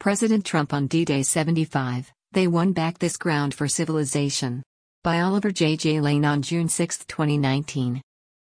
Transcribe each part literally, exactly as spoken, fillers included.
President Trump on D-Day seventy-five, They Won Back This Ground for Civilization. By Oliver J. J. Lane on June sixth, twenty nineteen.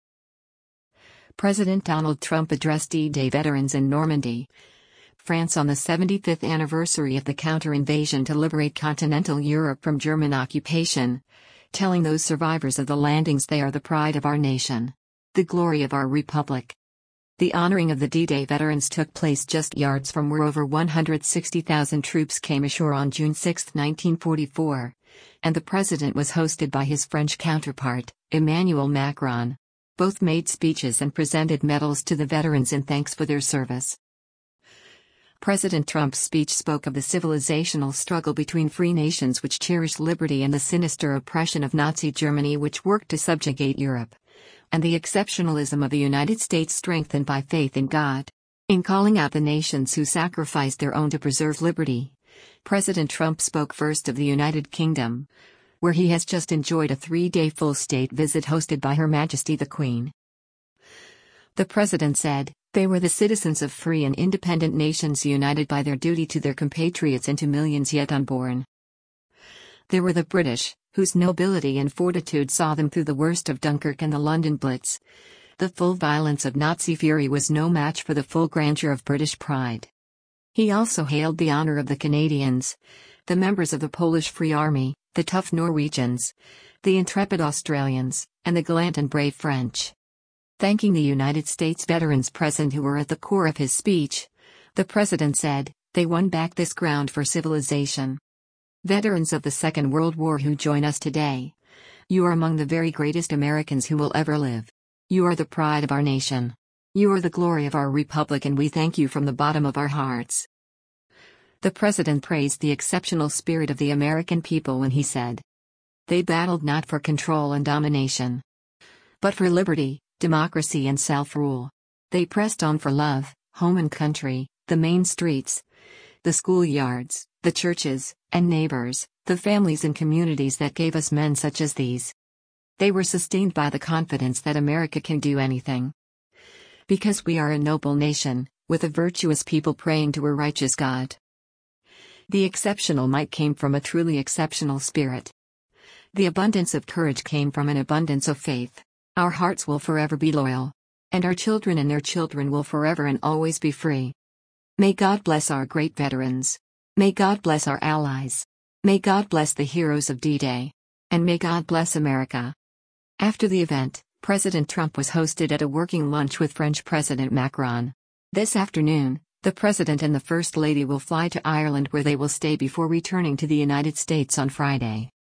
President Donald Trump addressed D-Day veterans in Normandy, France on the seventy-fifth anniversary of the counter-invasion to liberate continental Europe from German occupation, telling those survivors of the landings they are the pride of our nation, the glory of our republic. The honoring of the D-Day veterans took place just yards from where over one hundred sixty thousand troops came ashore on June sixth, nineteen forty-four, and the president was hosted by his French counterpart, Emmanuel Macron. Both made speeches and presented medals to the veterans in thanks for their service. President Trump's speech spoke of the civilizational struggle between free nations which cherished liberty and the sinister oppression of Nazi Germany which worked to subjugate Europe, and the exceptionalism of the United States strengthened by faith in God. In calling out the nations who sacrificed their own to preserve liberty, President Trump spoke first of the United Kingdom, where he has just enjoyed a three-day full state visit hosted by Her Majesty the Queen. The president said, "They were the citizens of free and independent nations united by their duty to their compatriots and to millions yet unborn. There were the British, whose nobility and fortitude saw them through the worst of Dunkirk and the London Blitz. The full violence of Nazi fury was no match for the full grandeur of British pride." He also hailed the honor of the Canadians, the members of the Polish Free Army, the tough Norwegians, the intrepid Australians, and the gallant and brave French. Thanking the United States veterans present who were at the core of his speech, the president said, "They won back this ground for civilization. Veterans of the Second World War who join us today, you are among the very greatest Americans who will ever live. You are the pride of our nation. You are the glory of our republic, and we thank you from the bottom of our hearts." The president praised the exceptional spirit of the American people when he said, "They battled not for control and domination, but for liberty, democracy and self-rule. They pressed on for love, home and country, the main streets, the schoolyards, the churches, and neighbors, the families and communities that gave us men such as these. They were sustained by the confidence that America can do anything. Because we are a noble nation, with a virtuous people praying to a righteous God." The exceptional might came from a truly exceptional spirit. The abundance of courage came from an abundance of faith. Our hearts will forever be loyal. And our children and their children will forever and always be free. May God bless our great veterans. May God bless our allies. May God bless the heroes of D-Day. And may God bless America. After the event, President Trump was hosted at a working lunch with French President Macron. This afternoon, the President and the First Lady will fly to Ireland where they will stay before returning to the United States on Friday.